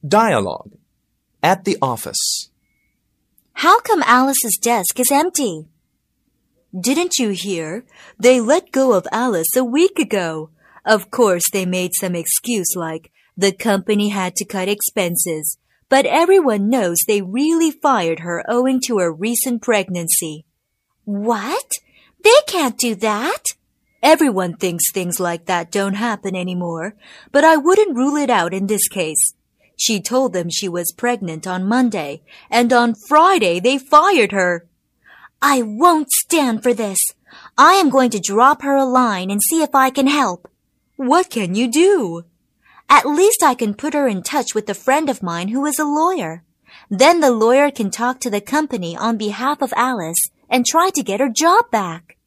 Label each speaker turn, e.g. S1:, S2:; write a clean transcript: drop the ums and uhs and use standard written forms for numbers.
S1: Dialogue. At the office.
S2: How come Alice's desk is empty? Didn't you hear? They let go of Alice a week ago. Of course, they made some excuse like the company had to cut expenses, but everyone knows they really fired her owing to her recent pregnancy. What? They can't do that. Everyone thinks things like that don't happen anymore, but I wouldn't rule it out in this case. She told them she was pregnant on Monday, and on Friday they fired her. I won't stand for this. I am going to drop her a line and see if I can help. What can you do? At least I can put her in touch with a friend of mine who is a lawyer. Then the lawyer can talk to the company on behalf of Alice and try to get her job back.